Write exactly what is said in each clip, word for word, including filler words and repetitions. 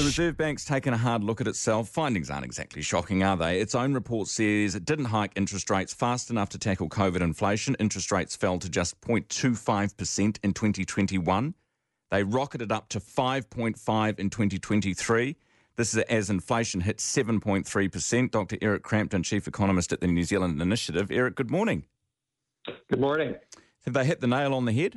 The Reserve Bank's taken a hard look at itself. Findings aren't exactly shocking, are they? Its own report says it didn't hike interest rates fast enough to tackle COVID inflation. Interest rates fell to just zero point two five percent in twenty twenty-one. They rocketed up to five point five percent in twenty twenty-three. This is as inflation hit seven point three percent. Doctor Eric Crampton, Chief Economist at the New Zealand Initiative. Eric, good morning. Good morning. Have they hit the nail on the head?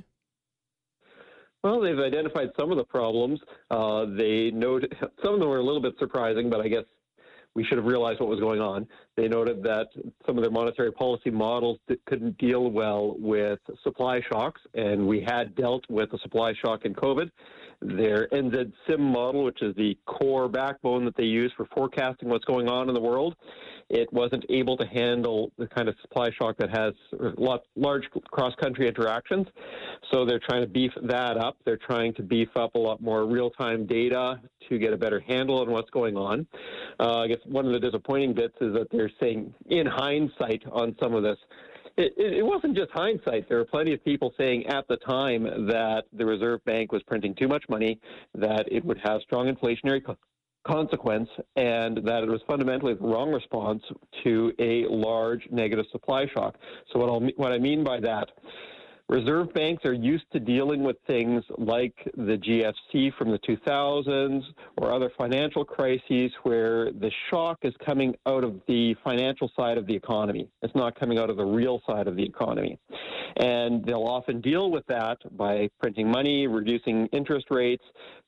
Well, they've identified some of the problems. Uh, they noted some of them were a little bit surprising, but I guess we should have realized what was going on. They noted that some of their monetary policy models couldn't deal well with supply shocks, and we had dealt with a supply shock in COVID. Their N Z SIM model, which is the core backbone that they use for forecasting what's going on in the world, it wasn't able to handle the kind of supply shock that has lot, large cross-country interactions. So they're trying to beef that up. They're trying to beef up a lot more real-time data to get a better handle on what's going on. Uh, I guess one of the disappointing bits is that they're saying, in hindsight, on some of this, It, it wasn't just hindsight. There were plenty of people saying at the time that the Reserve Bank was printing too much money, that it would have strong inflationary co- consequence, and that it was fundamentally the wrong response to a large negative supply shock. So what, I'll, what I mean by that, Reserve banks are used to dealing with things like the G F C from the two thousands or other financial crises where the shock is coming out of the financial side of the economy. It's not coming out of the real side of the economy. And they'll often deal with that by printing money, reducing interest rates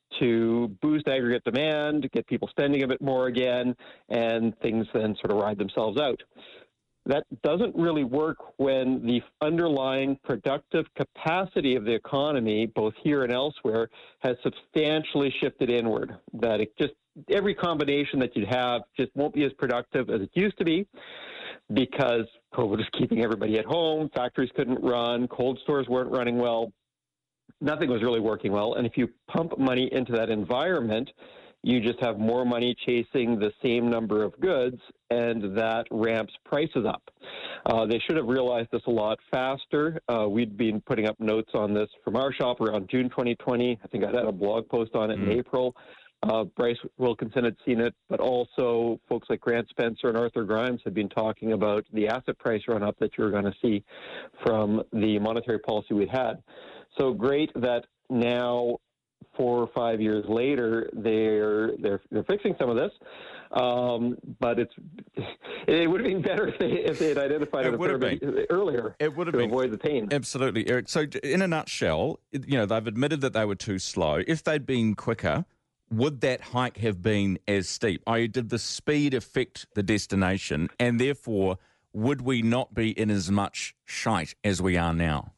to boost aggregate demand, get people spending a bit more again, and things then sort of ride themselves out. That doesn't really work when the underlying productive capacity of the economy, both here and elsewhere, has substantially shifted inward. That it just every combination that you'd have just won't be as productive as it used to be because COVID is keeping everybody at home, factories couldn't run, cold stores weren't running well, nothing was really working well. And if you pump money into that environment, you just have more money chasing the same number of goods, and that ramps prices up. Uh, they should have realized this a lot faster. Uh, we'd been putting up notes on this from our shop around June twenty twenty. I think I had a blog post on it mm. in April. Uh, Bryce Wilkinson had seen it, but also folks like Grant Spencer and Arthur Grimes had been talking about the asset price run-up that you're going to see from the monetary policy we had. So great that now, four or five years later, they're they're they're fixing some of this, um, but it's it would have been better if they if they had identified it, it a bit earlier. It would have to been avoid the pain. Absolutely, Eric. So, in a nutshell, you know they've admitted that they were too slow. If they'd been quicker, would that hike have been as steep? I did the speed affect the destination, and therefore would we not be in as much shite as we are now?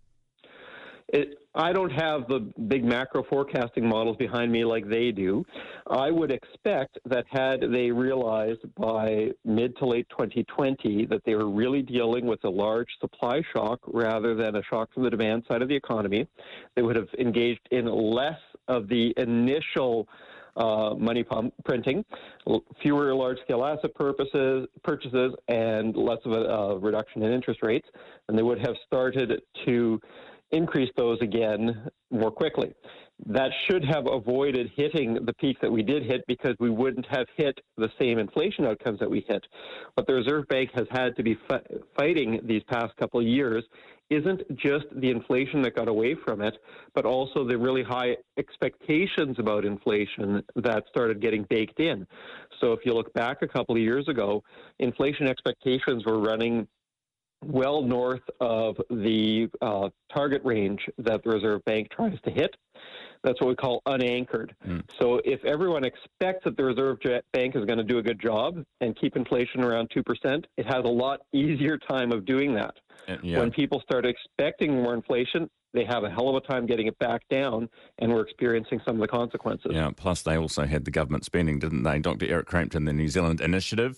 It, I don't have the big macro forecasting models behind me like they do. I would expect that had they realized by mid to late twenty twenty that they were really dealing with a large supply shock rather than a shock from the demand side of the economy, they would have engaged in less of the initial uh, money pump printing, fewer large-scale asset purposes, purchases, and less of a uh, reduction in interest rates, and they would have started to increase those again more quickly. That should have avoided hitting the peak that we did hit because we wouldn't have hit the same inflation outcomes that we hit. What the Reserve Bank has had to be f- fighting these past couple of years isn't just the inflation that got away from it, but also the really high expectations about inflation that started getting baked in. So if you look back a couple of years ago, inflation expectations were running well north of the uh, target range that the Reserve Bank tries to hit. That's what we call unanchored. Mm. So if everyone expects that the Reserve Bank is going to do a good job and keep inflation around two percent, it has a lot easier time of doing that. Uh, yeah. When people start expecting more inflation, they have a hell of a time getting it back down, and we're experiencing some of the consequences. Yeah, plus they also had the government spending, didn't they? Doctor Eric Crampton, the New Zealand Initiative.